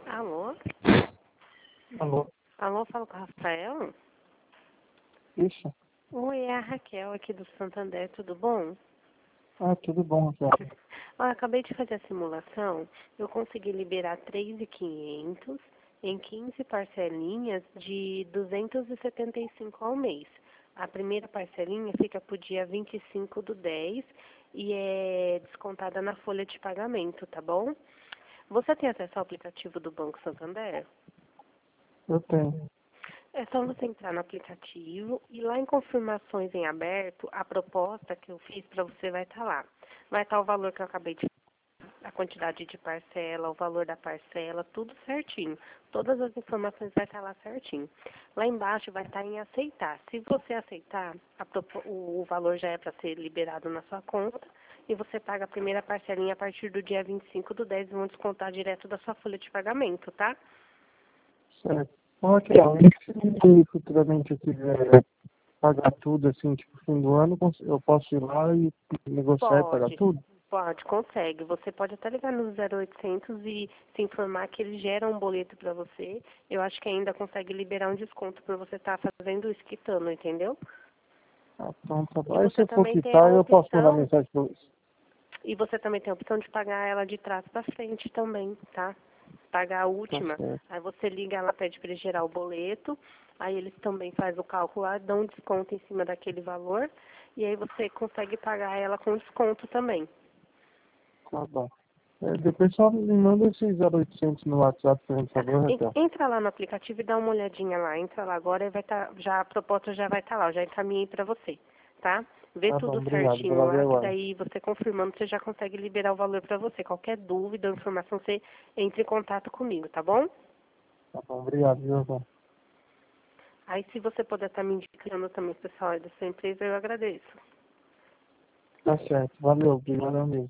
Alô? Alô? Alô, falo com o Rafael? Isso? Oi, é a Raquel aqui do Santander, tudo bom? Ah, tudo bom, Raquel. Olha, acabei de fazer a simulação, eu consegui liberar 3.500 em 15 parcelinhas de 275 ao mês. A primeira parcelinha fica para o dia 25/10 e é descontada na folha de pagamento, tá bom? Você tem acesso ao aplicativo do Banco Santander? Eu tenho. É só você entrar no aplicativo e lá em confirmações em aberto, a proposta que eu fiz para você vai estar lá. Vai estar o valor que eu acabei de a quantidade de parcela, o valor da parcela, tudo certinho. Todas as informações vai estar lá certinho. Lá embaixo vai estar em aceitar. Se você aceitar, o valor já é para ser liberado na sua conta e você paga a primeira parcelinha a partir do dia 25/10 e vão descontar direto da sua folha de pagamento, tá? Certo. Bom, Raquel, e se futuramente eu quiser pagar tudo, assim, tipo, fim do ano, eu posso ir lá e negociar e pagar Pode, tudo? pode, consegue. Você pode até ligar no 0800 e se informar que eles geram um boleto para você. Eu acho que ainda consegue liberar um desconto por você estar fazendo isso, quitando, entendeu? Ah, então tá E bom. Aí se você eu for também tem a quitar, eu posso mandar opção, mensagem pra você. e você também tem a opção de pagar ela de trás para frente também, tá? Pagar a Tá última. certo. Aí você liga lá, pede para eles gerar o boleto, aí eles também fazem o cálculo lá, dão um desconto em cima daquele valor, e aí você consegue pagar ela com desconto também. Tá bom. Depois só me manda esses 0800 no WhatsApp, por Tá. favor, Raquel. Entra lá no aplicativo e dá uma olhadinha lá. Entra lá agora e vai estar, já a proposta já vai estar lá, eu já encaminhei para você, tá? Vê Tá bom, tudo obrigado. Vou certinho lá ver lá, que agora. daí você confirmando, você já consegue liberar o valor para você. Qualquer dúvida ou informação, você entre em contato comigo, tá bom? Tá bom, obrigado, viu, Raquel? Aí se você puder estar me indicando também o pessoal aí da sua empresa, eu agradeço. Tá certo. Valeu, obrigado mesmo.